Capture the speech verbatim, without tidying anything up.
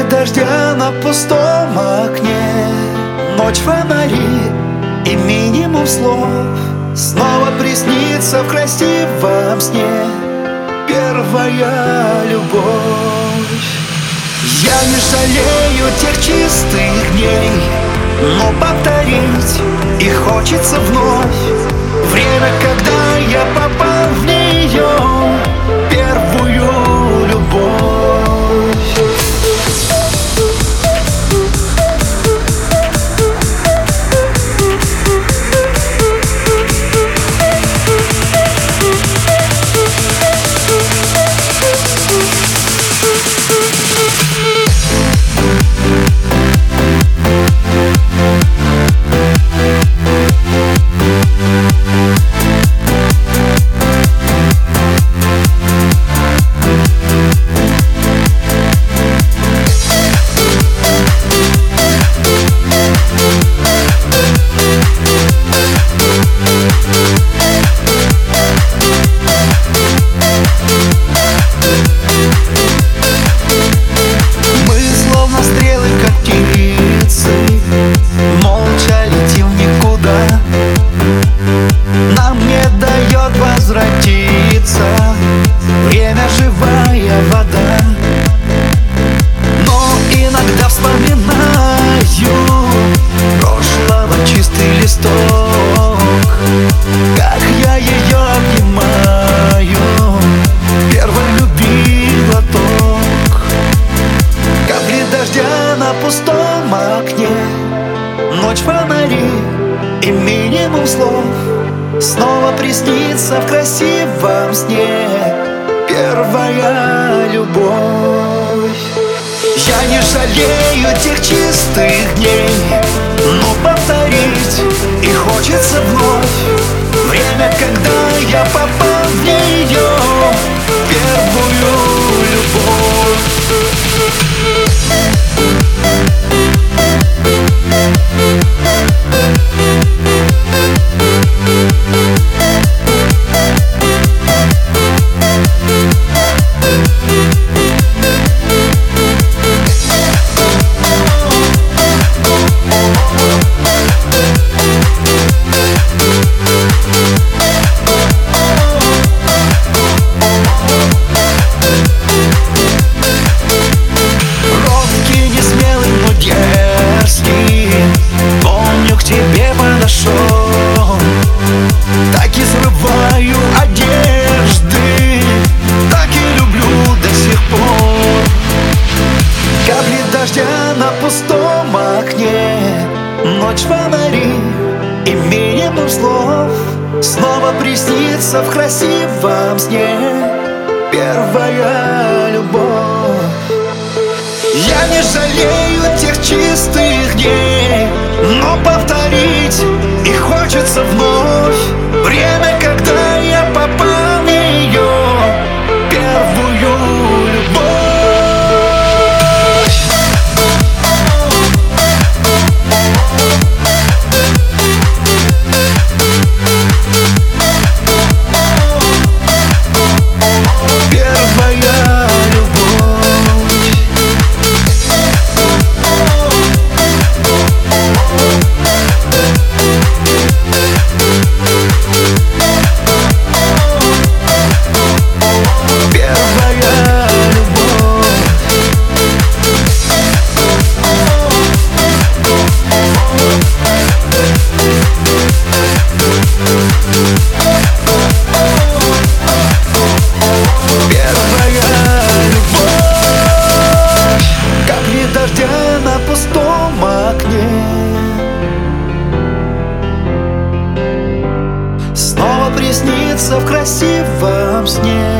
дождя на пустом окне, ночь, фонари и минимум слов. Снова приснится в красивом сне первая любовь. Я не жалею тех чистых дней, но повторить их хочется вновь. Время, когда я попал в нее первую любовь. Время — живая вода, но иногда вспоминаю прошлого чистый листок, как я ее обнимаю, первой любви глоток. Капли дождя на пустом окне, ночь, фонари и минимум слов. Снова приснится в красивом сне первая любовь. Я не жалею тех чистых дней, но повторить их хочется вновь. Время, когда я попал в нее первую любовь. Помню, к тебе подошел, так и срываю одежды, так и люблю до сих пор. Капли дождя на пустом окне, ночь, фонари и минимум слов. Снова приснится в красивом сне первая любовь. Я не жалею тех чистых дней, но повторить их хочется вновь. Время, когда я попал в нее первую любовь. Первая любовь. Снова приснится в красивом сне